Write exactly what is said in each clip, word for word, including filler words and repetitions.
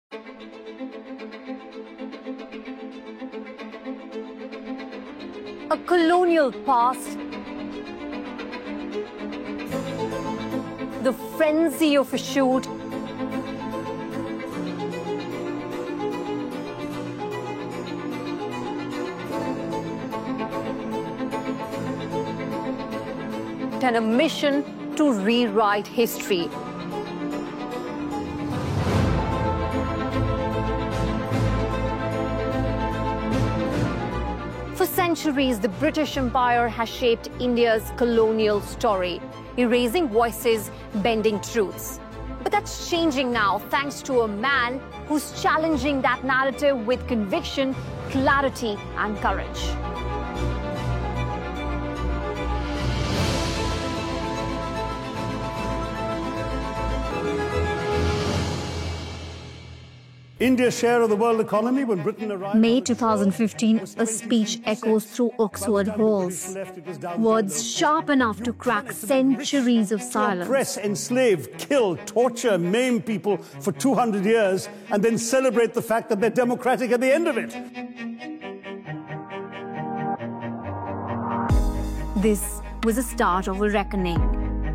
A colonial past, the frenzy of a shoot, and a mission to rewrite history. For centuries, the British Empire has shaped India's colonial story, erasing voices, bending truths. But that's changing now, thanks to a man who's challenging that narrative with conviction, clarity, and courage. India's share of the world economy when Britain arrived... May two thousand fifteen, a speech echoes through Oxford halls. Words sharp enough to crack centuries of silence. Oppress, enslave, kill, torture, maim people for two hundred years and then celebrate the fact that they're democratic at the end of it. This was the start of a reckoning.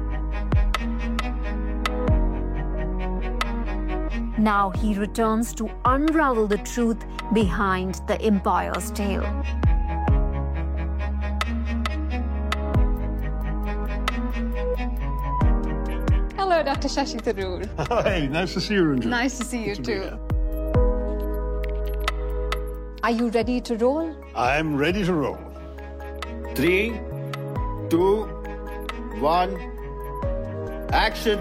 Now he returns to unravel the truth behind the empire's tale. Hello, Doctor Shashi Tharoor. Hi, nice to see you, Ranjan. Nice to see you Good to too. Are you ready to roll? I'm ready to roll. Three, two, one, action.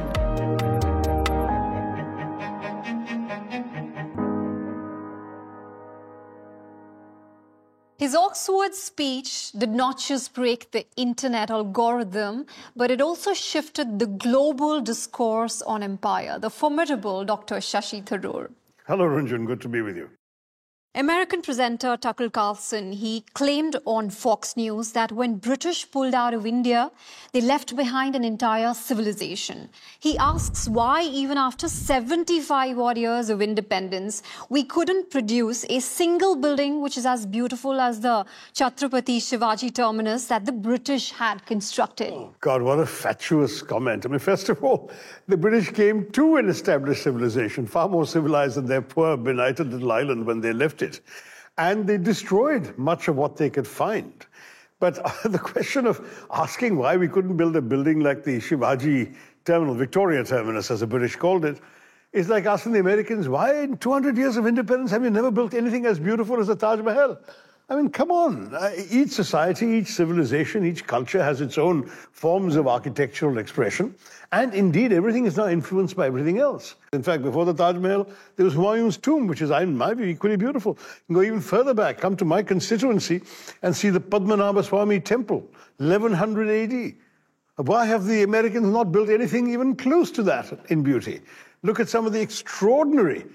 His Oxford speech did not just break the internet algorithm, but it also shifted the global discourse on empire. The formidable Doctor Shashi Tharoor. Hello, Ranjan. Good to be with you. American presenter Tucker Carlson, he claimed on Fox News that when British pulled out of India, they left behind an entire civilization. He asks why, even after seventy-five odd years of independence, we couldn't produce a single building which is as beautiful as the Chhatrapati Shivaji terminus that the British had constructed. Oh, God, what a fatuous comment. I mean, first of all, the British came to an established civilization, far more civilized than their poor, benighted little island when they left it. And they destroyed much of what they could find. But uh, the question of asking why we couldn't build a building like the Shivaji terminal, Victoria terminus, as the British called it, is like asking the Americans, why in two hundred years of independence have you never built anything as beautiful as the Taj Mahal? I mean, come on. Uh, each society, each civilization, each culture has its own forms of architectural expression. And indeed, everything is now influenced by everything else. In fact, before the Taj Mahal, there was Humayun's tomb, which is, in my view, equally beautiful. You can go even further back, come to my constituency and see the Padmanabha Swami temple, eleven hundred A D. Why have the Americans not built anything even close to that in beauty? Look at some of the extraordinary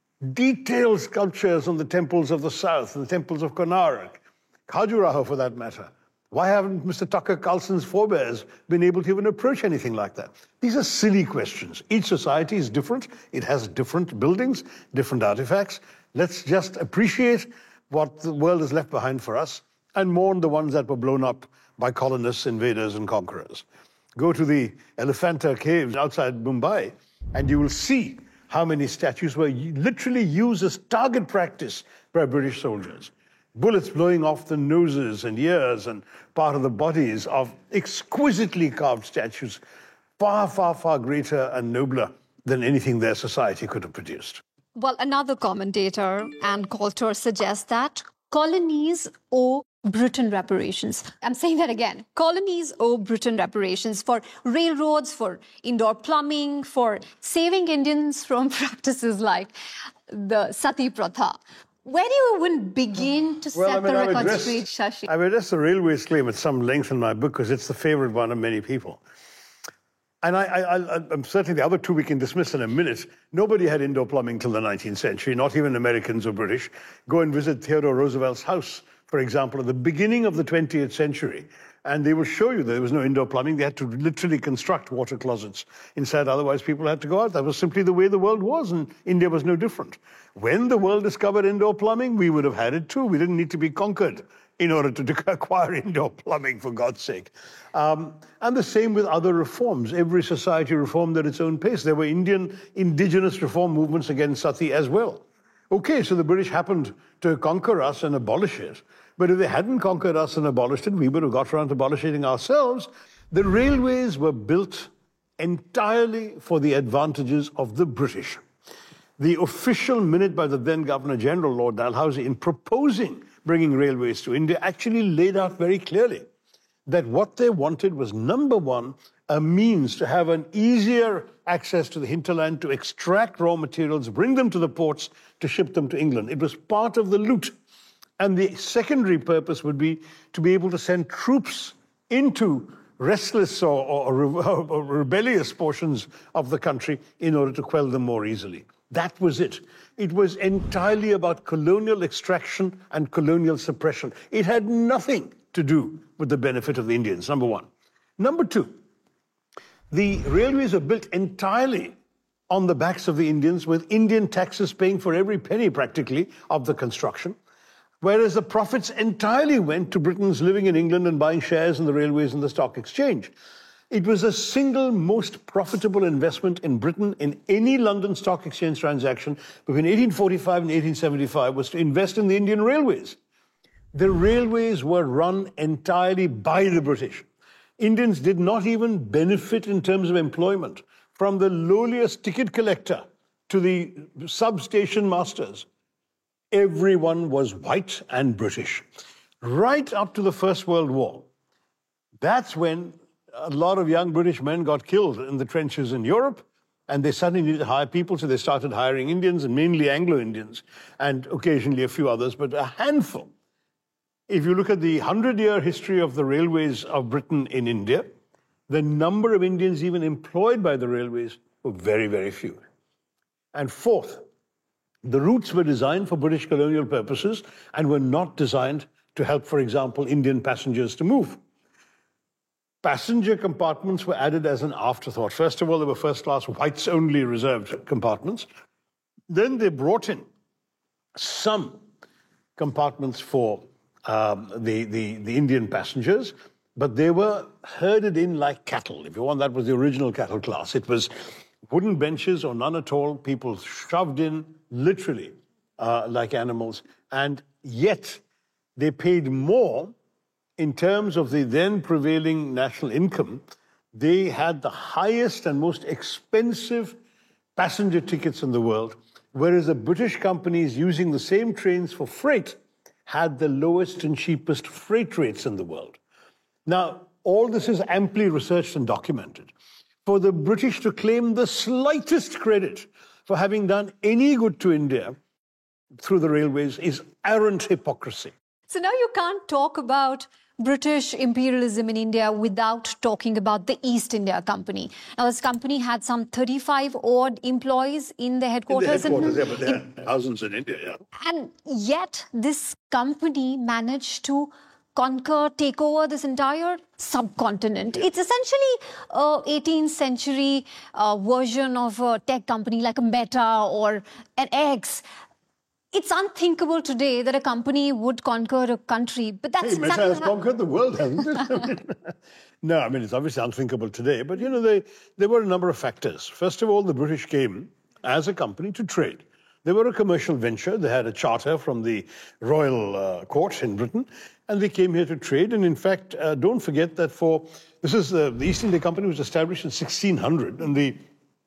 detailed sculptures on the temples of the south, the temples of Konark, Khajuraho for that matter. Why haven't Mister Tucker Carlson's forebears been able to even approach anything like that? These are silly questions. Each society is different. It has different buildings, different artifacts. Let's just appreciate what the world has left behind for us and mourn the ones that were blown up by colonists, invaders, and conquerors. Go to the Elephanta caves outside Mumbai, and you will see how many statues were literally used as target practice by British soldiers. Bullets blowing off the noses and ears and part of the bodies of exquisitely carved statues, far, far, far greater and nobler than anything their society could have produced. Well, another commentator and Coulter suggests that colonies owe Britain reparations. I'm saying that again. Colonies owe Britain reparations for railroads, for indoor plumbing, for saving Indians from practices like the Sati Pratha. Where do you even begin to well, set I mean, the I've record addressed, straight, Shashi? I've addressed the railways claim at some length in my book because it's the favorite one of many people. And I, I, I, I'm certainly the other two we can dismiss in a minute. Nobody had indoor plumbing till the nineteenth century, not even Americans or British. Go and visit Theodore Roosevelt's house, for example, at the beginning of the twentieth century, And they will show you there was no indoor plumbing. They had to literally construct water closets inside. Otherwise, people had to go out. That was simply the way the world was, and India was no different. When the world discovered indoor plumbing, we would have had it too. We didn't need to be conquered in order to acquire indoor plumbing, for God's sake. Um, and the same with other reforms. Every society reformed at its own pace. There were Indian indigenous reform movements against sati as well. Okay, so the British happened to conquer us and abolish it. But if they hadn't conquered us and abolished it, we would have got around to abolishing it ourselves. The railways were built entirely for the advantages of the British. The official minute by the then Governor-General, Lord Dalhousie, in proposing bringing railways to India, actually laid out very clearly that what they wanted was, number one, a means to have an easier access to the hinterland, to extract raw materials, bring them to the ports, to ship them to England. It was part of the loot. And the secondary purpose would be to be able to send troops into restless or, or, or rebellious portions of the country in order to quell them more easily. That was it. It was entirely about colonial extraction and colonial suppression. It had nothing to do with the benefit of the Indians, number one. Number two, the railways are built entirely on the backs of the Indians, with Indian taxes paying for every penny practically of the construction. Whereas the profits entirely went to Britons living in England and buying shares in the railways and the stock exchange. It was the single most profitable investment in Britain in any London Stock Exchange transaction between eighteen forty-five and eighteen seventy-five was to invest in the Indian railways. The railways were run entirely by the British. Indians did not even benefit in terms of employment, from the lowliest ticket collector to the substation masters. Everyone was white and British. Right up to the First World War. That's when a lot of young British men got killed in the trenches in Europe, and they suddenly needed to hire people, so they started hiring Indians, and mainly Anglo-Indians, and occasionally a few others, but a handful. If you look at the hundred-year history of the railways of Britain in India, the number of Indians even employed by the railways were very, very few. And fourth, the routes were designed for British colonial purposes and were not designed to help, for example, Indian passengers to move. Passenger compartments were added as an afterthought. First of all, they were first-class whites-only reserved compartments. Then they brought in some compartments for um, the, the, the Indian passengers, but they were herded in like cattle. If you want, that was the original cattle class. It was wooden benches or none at all, people shoved in literally uh, like animals. And yet they paid more in terms of the then prevailing national income. They had the highest and most expensive passenger tickets in the world, whereas the British companies using the same trains for freight had the lowest and cheapest freight rates in the world. Now, all this is amply researched and documented. For the British to claim the slightest credit for having done any good to India through the railways is arrant hypocrisy. So now you can't talk about British imperialism in India without talking about the East India Company. Now, this company had some thirty-five odd employees in the headquarters. In the headquarters, in, yeah, but there in, are thousands in India, yeah. And yet this company managed to conquer, take over this entire subcontinent. Yeah. It's essentially a eighteenth century uh, version of a tech company like a Meta or an X. It's unthinkable today that a company would conquer a country, but that's hey, Meta has conquered the world, hasn't it? No, I mean, it's obviously unthinkable today, but, you know, they, there were a number of factors. First of all, the British came as a company to trade. They were a commercial venture. They had a charter from the royal uh, court in Britain, and they came here to trade. And in fact, uh, don't forget that for, this is uh, the East India Company was established in sixteen hundred, and the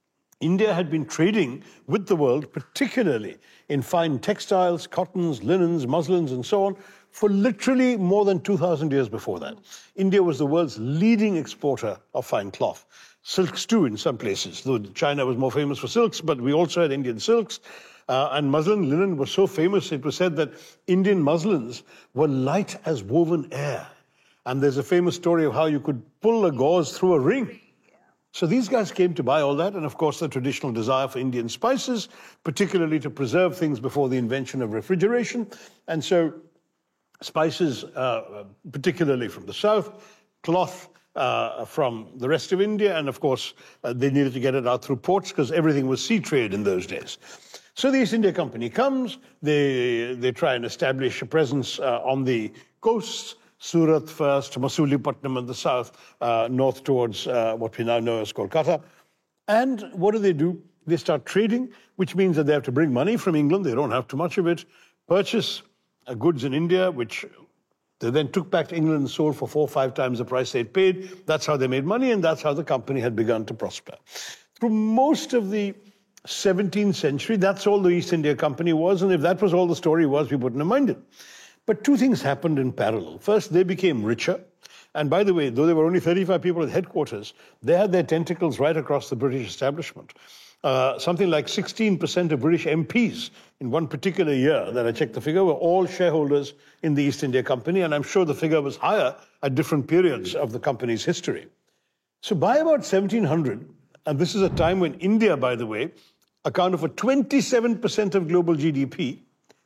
India had been trading with the world, particularly in fine textiles, cottons, linens, muslins, and so on, for literally more than two thousand years before that. India was the world's leading exporter of fine cloth. Silks too in some places, though China was more famous for silks, but we also had Indian silks. Uh, and muslin linen was so famous, it was said that Indian muslins were light as woven air. And there's a famous story of how you could pull a gauze through a ring. So these guys came to buy all that, and of course the traditional desire for Indian spices, particularly to preserve things before the invention of refrigeration. And so spices, uh, particularly from the south, cloth uh, from the rest of India. And of course, uh, they needed to get it out through ports because everything was sea trade in those days. So the East India Company comes, they, they try and establish a presence uh, on the coasts, Surat first, Masulipatam in the south, uh, north towards uh, what we now know as Kolkata. And what do they do? They start trading, which means that they have to bring money from England. They don't have too much of it. Purchase uh, goods in India, which they then took back to England and sold for four or five times the price they'd paid. That's how they made money, and that's how the company had begun to prosper. Through most of the seventeenth century, that's all the East India Company was, and if that was all the story was, we wouldn't have minded. But two things happened in parallel. First, they became richer. And by the way, though there were only thirty-five people at headquarters, they had their tentacles right across the British establishment. Uh, something like sixteen percent of British M Ps in one particular year that I checked the figure were all shareholders in the East India Company, and I'm sure the figure was higher at different periods of the company's history. So by about seventeen hundred, and this is a time when India, by the way, accounted for twenty-seven percent of global G D P,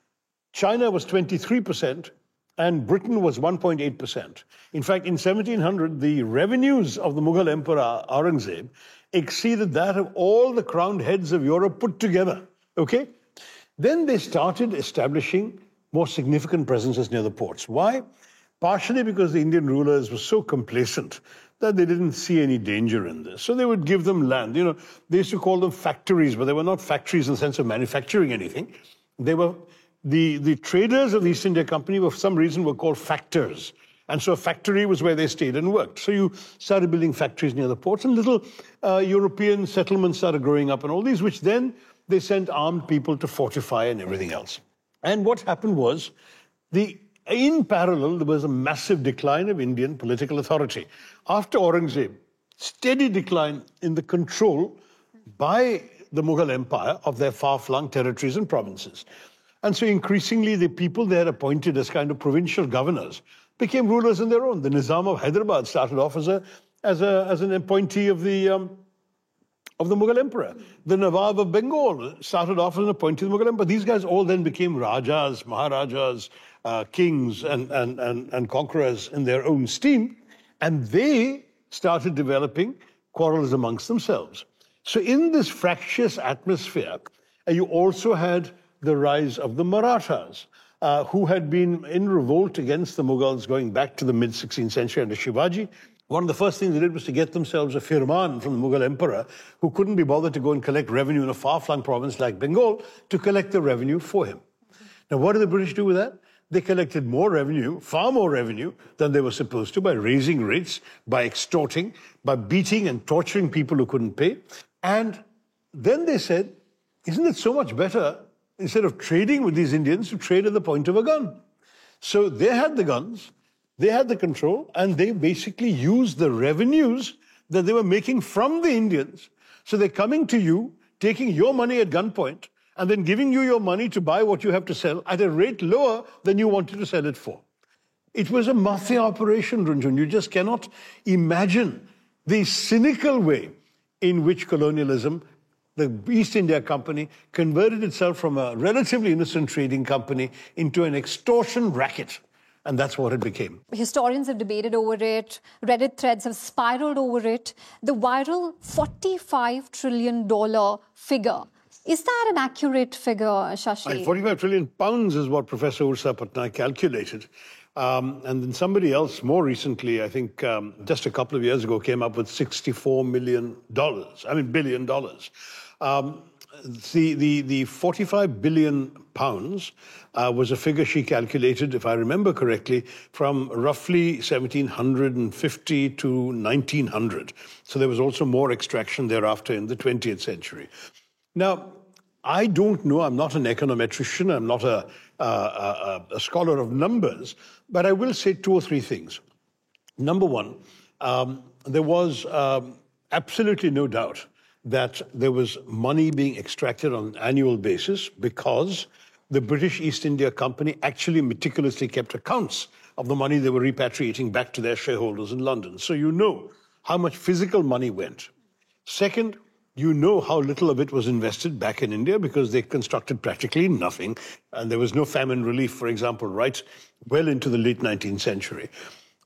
China was twenty-three percent, and Britain was one point eight percent. In fact, in seventeen hundred, the revenues of the Mughal Emperor Aurangzeb exceeded that of all the crowned heads of Europe put together, okay? Then they started establishing more significant presences near the ports. Why? Partially because the Indian rulers were so complacent that they didn't see any danger in this. So they would give them land. You know, they used to call them factories, but they were not factories in the sense of manufacturing anything. They were, the, the traders of the East India Company, for some reason, were called factors. And so a factory was where they stayed and worked. So you started building factories near the ports, and little uh, European settlements started growing up and all these, which then they sent armed people to fortify and everything else. And what happened was, the in parallel, there was a massive decline of Indian political authority. After Aurangzeb, steady decline in the control by the Mughal Empire of their far-flung territories and provinces. And so increasingly, the people they had appointed as kind of provincial governors became rulers on their own. The Nizam of Hyderabad started off as a as a as an appointee of the um, of the Mughal Emperor. The Nawab of Bengal started off as an appointee of the Mughal Emperor. These guys all then became Rajas, Maharajas, uh, kings, and, and and and conquerors in their own steam, and they started developing quarrels amongst themselves. So in this fractious atmosphere, uh, you also had the rise of the Marathas, Uh, who had been in revolt against the Mughals going back to the mid-sixteenth century under Shivaji. One of the first things they did was to get themselves a firman from the Mughal emperor who couldn't be bothered to go and collect revenue in a far-flung province like Bengal to collect the revenue for him. Now, what did the British do with that? They collected more revenue, far more revenue than they were supposed to, by raising rates, by extorting, by beating and torturing people who couldn't pay. And then they said, isn't it so much better, instead of trading with these Indians, to trade at the point of a gun? So they had the guns, they had the control, and they basically used the revenues that they were making from the Indians. So they're coming to you, taking your money at gunpoint, and then giving you your money to buy what you have to sell at a rate lower than you wanted to sell it for. It was a mafia operation, Runjun. You just cannot imagine the cynical way in which colonialism, the East India Company, converted itself from a relatively innocent trading company into an extortion racket. And that's what it became. Historians have debated over it. Reddit threads have spiraled over it. The viral forty-five trillion dollars figure. Is that an accurate figure, Shashi? forty-five trillion pounds is what Professor Ursa Patnaik calculated. Um, and then somebody else more recently, I think um, just a couple of years ago, came up with sixty-four million dollars. I mean, billion dollars. Um, the, the, the forty-five billion pounds uh, was a figure she calculated, if I remember correctly, from roughly seventeen fifty to nineteen hundred. So there was also more extraction thereafter in the twentieth century. Now, I don't know, I'm not an econometrician, I'm not a, a, a, a scholar of numbers, but I will say two or three things. Number one, um, there was um, absolutely no doubt that there was money being extracted on an annual basis because the British East India Company actually meticulously kept accounts of the money they were repatriating back to their shareholders in London. So you know how much physical money went. Second, you know how little of it was invested back in India because they constructed practically nothing. And there was no famine relief, for example, right well into the late nineteenth century.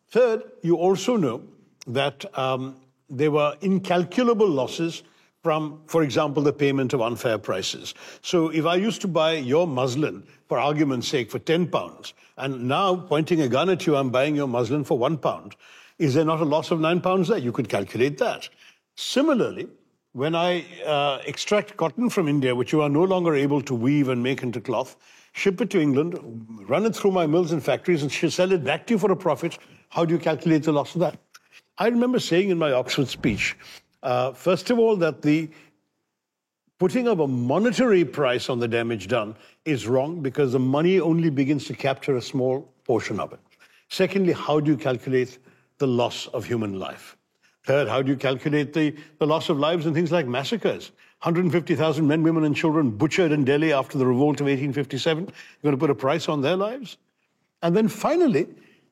Third, you also know that um, there were incalculable losses from, for example, the payment of unfair prices. So if I used to buy your muslin, for argument's sake, for ten pounds, and now pointing a gun at you, I'm buying your muslin for one pound, is there not a loss of nine pounds there? You could calculate that. Similarly, when I uh, extract cotton from India, which you are no longer able to weave and make into cloth, ship it to England, run it through my mills and factories, and sell it back to you for a profit, how do you calculate the loss of that? I remember saying in my Oxford speech, uh, first of all, that the putting of a monetary price on the damage done is wrong because the money only begins to capture a small portion of it. Secondly, how do you calculate the loss of human life? Third, how do you calculate the, the loss of lives in things like massacres? one hundred fifty thousand men, women and children butchered in Delhi after the revolt of eighteen fifty-seven. You're going to put a price on their lives? And then finally,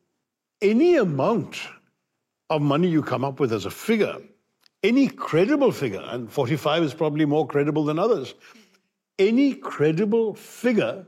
any amount of money you come up with as a figure, any credible figure, and forty-five is probably more credible than others, any credible figure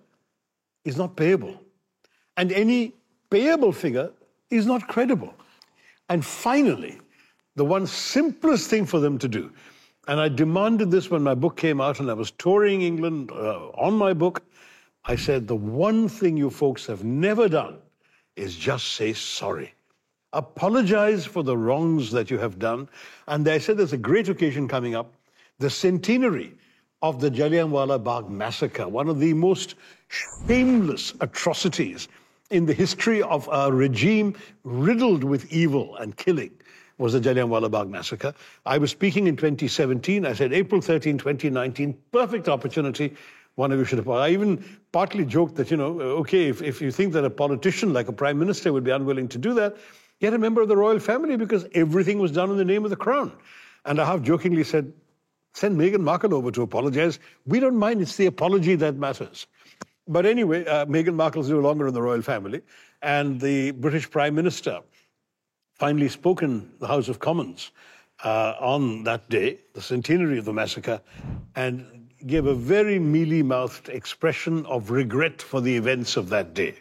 is not payable. And any payable figure is not credible. And finally, the one simplest thing for them to do, and I demanded this when my book came out and I was touring England uh, on my book, I said, the one thing you folks have never done is just say sorry. Apologize for the wrongs that you have done. And I said there's a great occasion coming up, the centenary of the Jallianwala Bagh massacre, one of the most shameless atrocities in the history of a regime riddled with evil and killing, was the Jallianwala Bagh massacre. I was speaking in twenty seventeen. I said, April thirteenth, twenty nineteen, perfect opportunity. One of you should have. I even partly joked that, you know, okay, if, if you think that a politician like a prime minister would be unwilling to do that, get a member of the royal family, because everything was done in the name of the crown. And I half jokingly said, send Meghan Markle over to apologize. We don't mind. It's the apology that matters. But anyway, uh, Meghan Markle's no longer in the royal family. And the British Prime Minister finally spoke in the House of Commons uh, on that day, the centenary of the massacre, and gave a very mealy-mouthed expression of regret for the events of that day.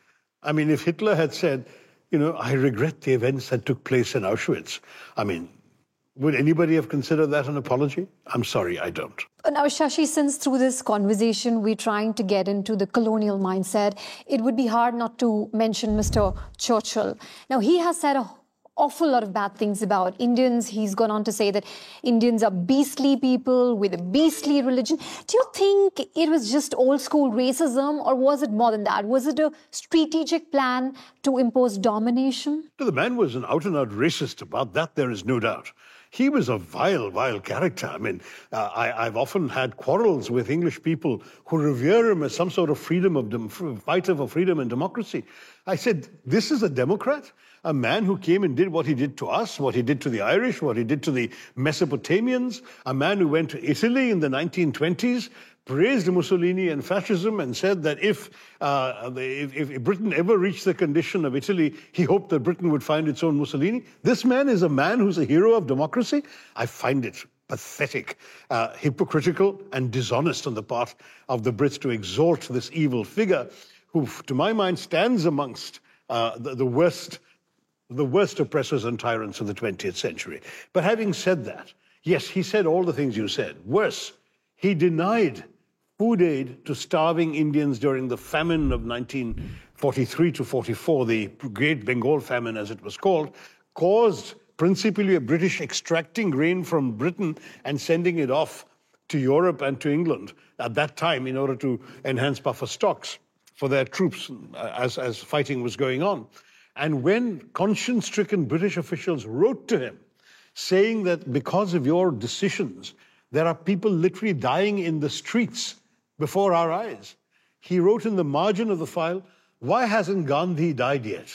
I mean, if Hitler had said, you know, I regret the events that took place in Auschwitz, I mean, would anybody have considered that an apology? I'm sorry, I don't. Now, Shashi, since through this conversation we're trying to get into the colonial mindset, it would be hard not to mention Mister Churchill. Now, he has said a awful lot of bad things about Indians. He's gone on to say that Indians are beastly people with a beastly religion. Do you think it was just old school racism, or was it more than that? Was it a strategic plan to impose domination? The man was an out-and-out racist. About that, there is no doubt. He was a vile, vile character. I mean, uh, I, I've often had quarrels with English people who revere him as some sort of freedom of dem- fighter for freedom and democracy. I said, this is a Democrat? A man who came and did what he did to us, what he did to the Irish, what he did to the Mesopotamians, a man who went to Italy in the nineteen twenties, praised Mussolini and fascism, and said that if, uh, if, if Britain ever reached the condition of Italy, he hoped that Britain would find its own Mussolini. This man is a man who's a hero of democracy? I find it pathetic, uh, hypocritical and dishonest on the part of the Brits to exalt this evil figure who, to my mind, stands amongst uh, the, the worst the worst oppressors and tyrants of the twentieth century. But having said that, yes, he said all the things you said. Worse, he denied food aid to starving Indians during the famine of nineteen forty-three to forty-four, the Great Bengal Famine, as it was called, caused principally a British extracting grain from Britain and sending it off to Europe and to England at that time in order to enhance buffer stocks for their troops as, as fighting was going on. And when conscience-stricken British officials wrote to him, saying that because of your decisions, there are people literally dying in the streets before our eyes, he wrote in the margin of the file, why hasn't Gandhi died yet?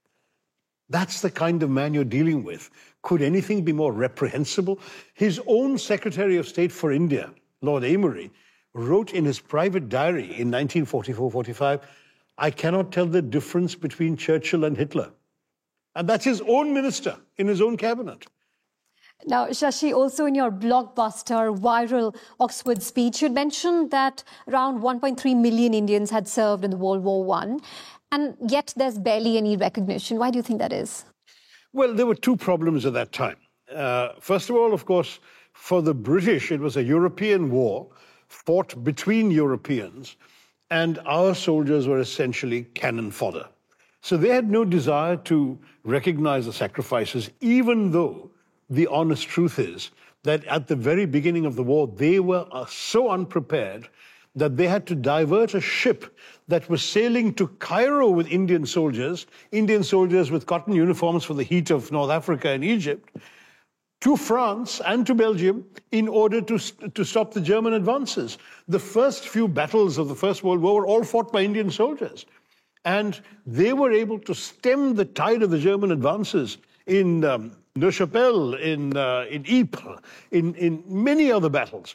That's the kind of man you're dealing with. Could anything be more reprehensible? His own Secretary of State for India, Lord Amory, wrote in his private diary in nineteen forty-four forty-five, I cannot tell the difference between Churchill and Hitler. And that's his own minister in his own cabinet. Now, Shashi, also in your blockbuster, viral Oxford speech, you mentioned that around one point three million Indians had served in the World War One. And yet there's barely any recognition. Why do you think that is? Well, there were two problems at that time. Uh, first of all, of course, for the British, it was a European war fought between Europeans, and our soldiers were essentially cannon fodder. So they had no desire to recognize the sacrifices, even though the honest truth is that at the very beginning of the war, they were uh, so unprepared that they had to divert a ship that was sailing to Cairo with Indian soldiers, Indian soldiers with cotton uniforms for the heat of North Africa and Egypt, to France and to Belgium in order to, to stop the German advances. The first few battles of the First World War were all fought by Indian soldiers. And they were able to stem the tide of the German advances in um, Neuchâtel, in, uh, in Ypres, in, in many other battles.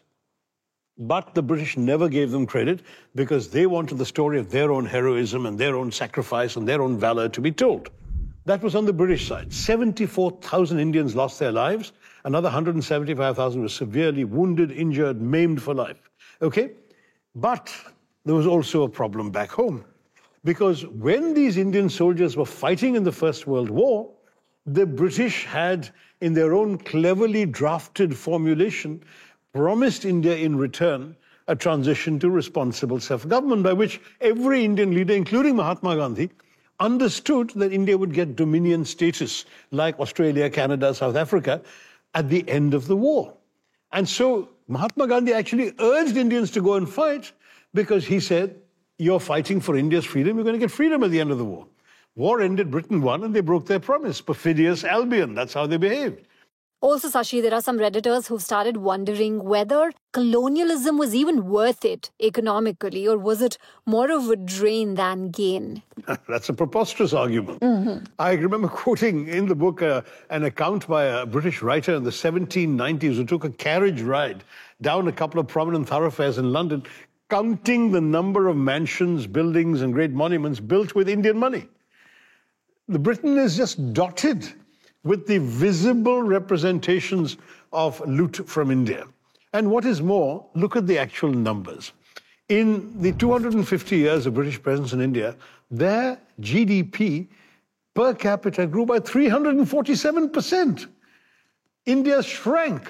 But the British never gave them credit because they wanted the story of their own heroism and their own sacrifice and their own valor to be told. That was on the British side. seventy-four thousand Indians lost their lives. Another one hundred seventy-five thousand were severely wounded, injured, maimed for life. Okay? But there was also a problem back home. Because when these Indian soldiers were fighting in the First World War, the British had, in their own cleverly drafted formulation, promised India in return a transition to responsible self-government, by which every Indian leader, including Mahatma Gandhi, understood that India would get dominion status like Australia, Canada, South Africa at the end of the war. And so Mahatma Gandhi actually urged Indians to go and fight because he said, you're fighting for India's freedom, you're going to get freedom at the end of the war. War ended, Britain won, and they broke their promise. Perfidious Albion, that's how they behaved. Also, Sashi, there are some Redditors who've started wondering whether colonialism was even worth it economically, or was it more of a drain than gain? That's a preposterous argument. Mm-hmm. I remember quoting in the book uh, an account by a British writer in the seventeen nineties who took a carriage ride down a couple of prominent thoroughfares in London, counting the number of mansions, buildings, and great monuments built with Indian money. The Britain is just dotted with the visible representations of loot from India. And what is more, look at the actual numbers. In the two hundred fifty years of British presence in India, their G D P per capita grew by three hundred forty-seven percent. India shrank.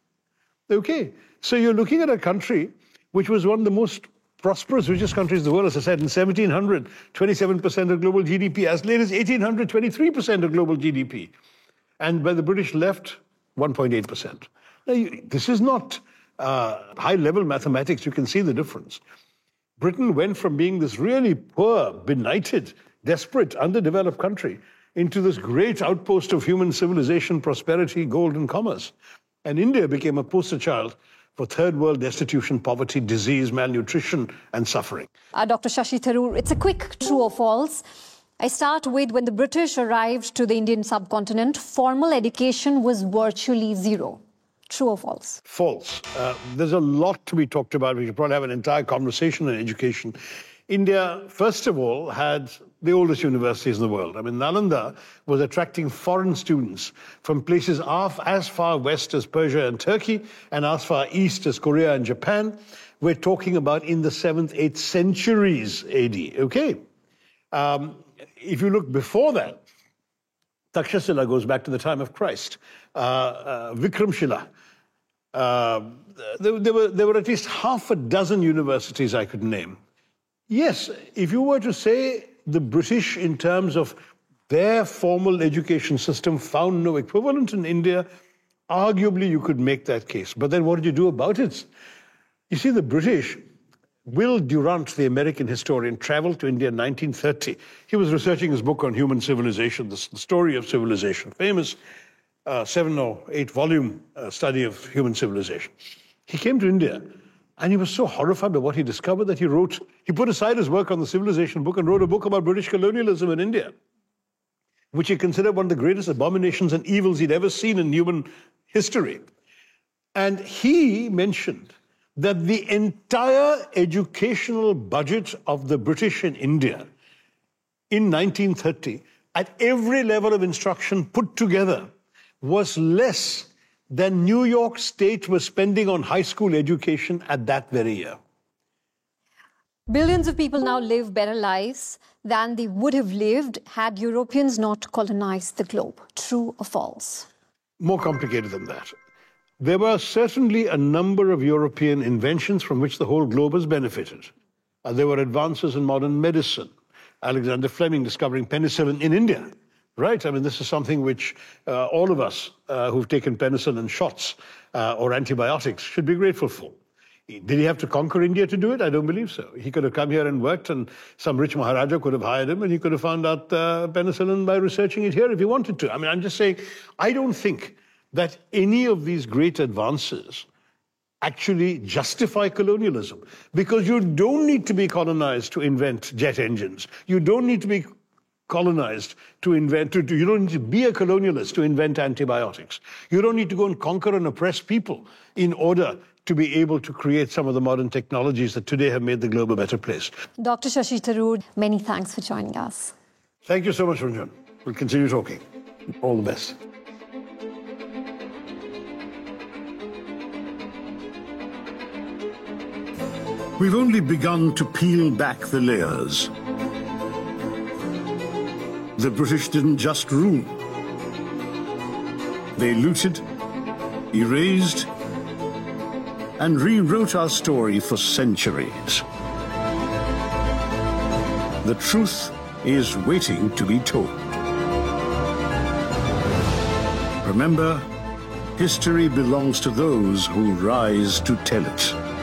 Okay, so you're looking at a country which was one of the most prosperous, richest countries in the world, as I said, in seventeen hundred, twenty-seven percent of global G D P. As late as eighteen hundred, twenty-three percent of global G D P. And when the British left, one point eight percent. Now, you, this is not uh, high-level mathematics. You can see the difference. Britain went from being this really poor, benighted, desperate, underdeveloped country into this great outpost of human civilization, prosperity, gold, and commerce. And India became a poster child for third world destitution, poverty, disease, malnutrition, and suffering. Uh, Doctor Shashi Tharoor, it's a quick true or false. I start with when the British arrived to the Indian subcontinent, formal education was virtually zero. True or false? False. Uh, there's a lot to be talked about. We should probably have an entire conversation on education. India, first of all, had the oldest universities in the world. I mean, Nalanda was attracting foreign students from places as far west as Persia and Turkey and as far east as Korea and Japan. We're talking about in the seventh, eighth centuries A D, okay? Um, if you look before that, Takshashila goes back to the time of Christ. Uh, uh, Vikramshila. Uh, there, there, were, there were at least half a dozen universities I could name. Yes, if you were to say the British, in terms of their formal education system, found no equivalent in India, arguably you could make that case. But then what did you do about it? You see, the British, Will Durant, the American historian, traveled to India in nineteen thirty. He was researching his book on human civilization, the story of civilization, famous uh, seven or eight volume uh, study of human civilization. He came to India and he was so horrified by what he discovered that he wrote, he put aside his work on the civilization book and wrote a book about British colonialism in India, which he considered one of the greatest abominations and evils he'd ever seen in human history. And he mentioned that the entire educational budget of the British in India in nineteen thirty, at every level of instruction put together, was less than New York State was spending on high school education at that very year. Billions of people now live better lives than they would have lived had Europeans not colonized the globe. True or false? More complicated than that. There were certainly a number of European inventions from which the whole globe has benefited. Uh, there were advances in modern medicine. Alexander Fleming discovering penicillin in India, right? I mean, this is something which uh, all of us uh, who've taken penicillin shots uh, or antibiotics should be grateful for. Did he have to conquer India to do it? I don't believe so. He could have come here and worked, and some rich Maharaja could have hired him, and he could have found out uh, penicillin by researching it here if he wanted to. I mean, I'm just saying, I don't think that any of these great advances actually justify colonialism, because you don't need to be colonized to invent jet engines. You don't need to be colonized to invent, to, to, you don't need to be a colonialist to invent antibiotics. You don't need to go and conquer and oppress people in order to be able to create some of the modern technologies that today have made the globe a better place. Doctor Shashi Tharoor, many thanks for joining us. Thank you so much, Ranjan. We'll continue talking. All the best. We've only begun to peel back the layers. The British didn't just rule. They looted, erased, and rewrote our story for centuries. The truth is waiting to be told. Remember, history belongs to those who rise to tell it.